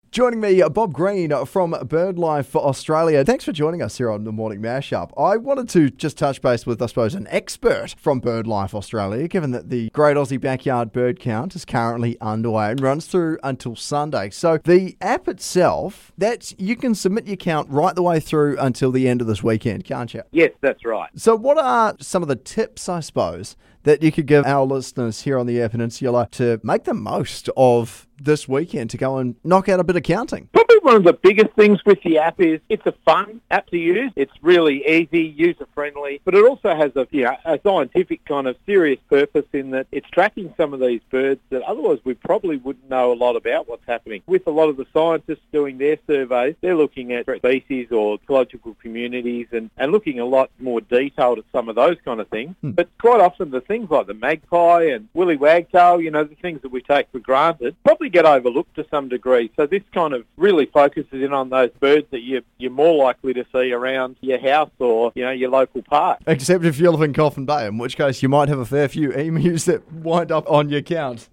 Joining me, Bob Green from BirdLife Australia. Thanks for joining us here on the Morning Mashup. I wanted to just touch base with, I suppose, an expert from BirdLife Australia, given that the Great Aussie Backyard Bird Count is currently underway and runs through until Sunday. So the app itself, you can submit your count right the way through until the end of this weekend, can't you? Yes, that's right. So what are some of the tips, I suppose, that you could give our listeners here on the Eyre Peninsula to make the most of this weekend to go and knock out a bit of counting? Probably one of the biggest things with the app is it's a fun app to use. It's really easy, user-friendly, but it also has a scientific kind of serious purpose in that it's tracking some of these birds that otherwise we probably wouldn't know a lot about what's happening. With a lot of the scientists doing their surveys, they're looking at species or ecological communities and looking a lot more detailed at some of those kind of things. But quite often the things like the magpie and woolly wagtail, the things that we take for granted, probably get overlooked to some degree. So this kind of really focuses in on those birds that you're more likely to see around your house or, your local park. Except if you live in Coffin Bay, in which case you might have a fair few emus that wind up on your count.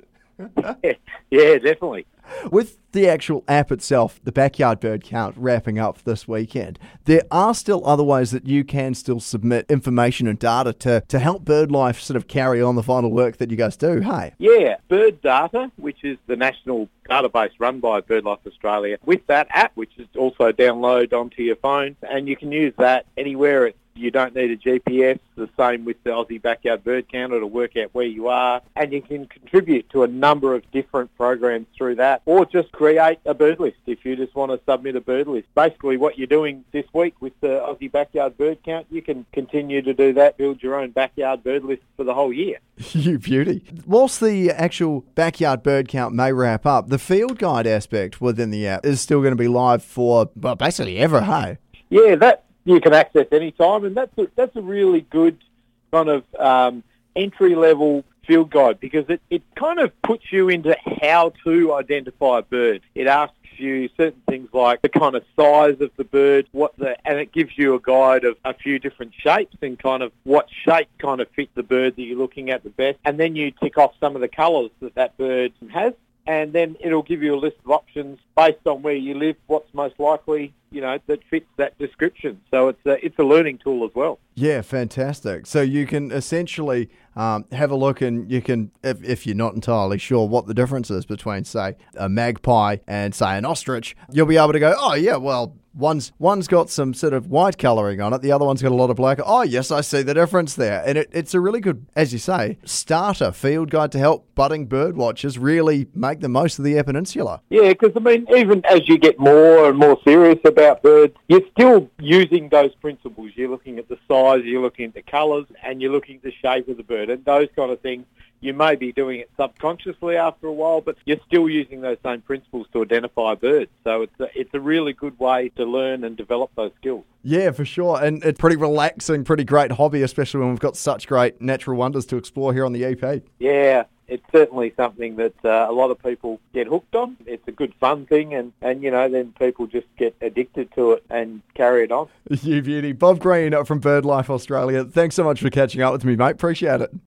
Yeah, definitely. With the actual app itself, the Backyard Bird Count wrapping up this weekend, there are still other ways that you can still submit information and data to help BirdLife sort of carry on the final work that you guys do, hey? Yeah, Bird Data, which is the national database run by BirdLife Australia, with that app, which is also download onto your phone, and you can use that anywhere. You don't need a GPS, the same with the Aussie Backyard Bird Counter to work out where you are. And you can contribute to a number of different programs through that, or just create a bird list if you just want to submit a bird list. Basically what you're doing this week with the Aussie Backyard Bird Count, you can continue to do that, build your own backyard bird list for the whole year. You beauty. Whilst the actual Backyard Bird Count may wrap up, the field guide aspect within the app is still going to be live for, basically ever, hey? Yeah, that you can access any time, and that's a really good kind of entry-level field guide because it kind of puts you into how to identify a bird. It asks you certain things like the kind of size of the bird, and it gives you a guide of a few different shapes and kind of what shape kind of fits the bird that you're looking at the best. And then you tick off some of the colours that bird has, and then it'll give you a list of options based on where you live, what's most likely, that fits that description. So it's a learning tool as well. Yeah, fantastic. So you can essentially have a look and you can, if you're not entirely sure what the difference is between, say, a magpie and, say, an ostrich, you'll be able to go, oh, yeah, well, one's got some sort of white colouring on it, the other one's got a lot of black. Oh, yes, I see the difference there. And it's a really good, as you say, starter field guide to help budding bird watchers really make the most of the Eyre Peninsula. Yeah, because, even as you get more and more serious about birds, you're still using those principles. You're looking at the size, you're looking at the colours, and you're looking at the shape of the bird. And those kind of things, you may be doing it subconsciously after a while, but you're still using those same principles to identify birds. So it's a really good way to learn and develop those skills. Yeah, for sure. And it's pretty relaxing, pretty great hobby, especially when we've got such great natural wonders to explore here on the EP. Yeah. It's certainly something that a lot of people get hooked on. It's a good fun thing, and then people just get addicted to it and carry it on. You beauty. Bob Green from BirdLife Australia. Thanks so much for catching up with me, mate. Appreciate it.